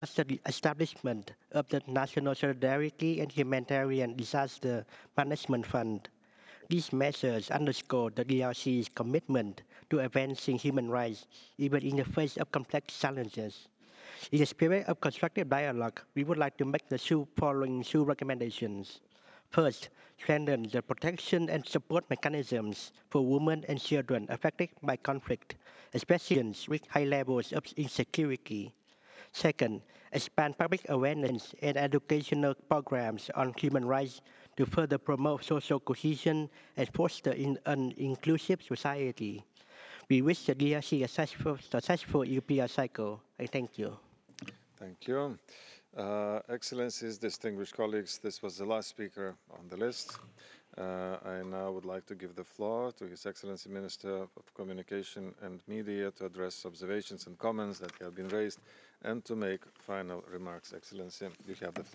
the establishment of the National Solidarity and Humanitarian Disaster Management Fund. These measures underscore the DRC's commitment to advancing human rights even in the face of complex challenges. In the spirit of constructive dialogue, we would like to make the following two recommendations. First, strengthen the protection and support mechanisms for women and children affected by conflict, especially regions with high levels of insecurity. Second, expand public awareness and educational programs on human rights to further promote social cohesion and foster an inclusive society. We wish the DRC a successful European cycle. I thank you. Thank you. Excellencies, distinguished colleagues, this was the last speaker on the list. I now would like to give the floor to His Excellency Minister of Communication and Media to address observations and comments that have been raised and to make final remarks. Excellency, you have the floor.